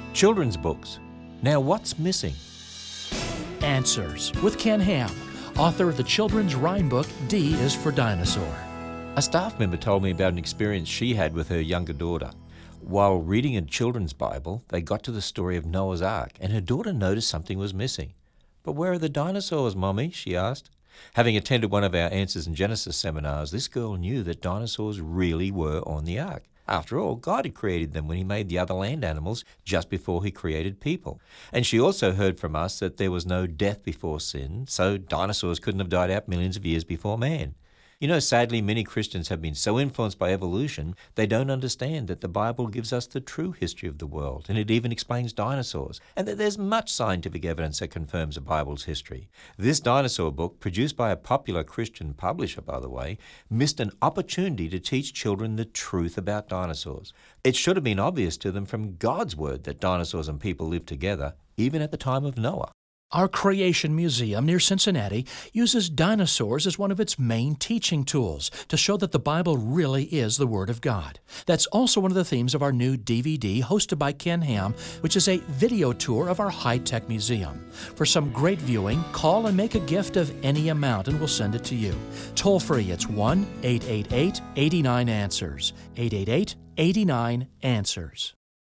Children's books. Now what's missing? Answers with Ken Ham, author of the children's rhyme book D is for Dinosaur. A staff member told me about an experience she had with her younger daughter. While reading a children's Bible, they got to the story of Noah's Ark, and her daughter noticed something was missing. "But where are the dinosaurs, Mommy?" she asked. Having attended one of our Answers in Genesis seminars, this girl knew that dinosaurs really were on the ark. After all, God had created them when he made the other land animals just before he created people. And she also heard from us that there was no death before sin, so dinosaurs couldn't have died out millions of years before man. You know, sadly, many Christians have been so influenced by evolution, they don't understand that the Bible gives us the true history of the world, and it even explains dinosaurs, and that there's much scientific evidence that confirms the Bible's history. This dinosaur book, produced by a popular Christian publisher, by the way, missed an opportunity to teach children the truth about dinosaurs. It should have been obvious to them from God's word that dinosaurs and people lived together, even at the time of Noah. Our Creation Museum near Cincinnati uses dinosaurs as one of its main teaching tools to show that the Bible really is the Word of God. That's also one of the themes of our new DVD hosted by Ken Ham, which is a video tour of our high-tech museum. For some great viewing, call and make a gift of any amount and we'll send it to you. Toll free, it's 1-888-89-ANSWERS. 888-89-ANSWERS.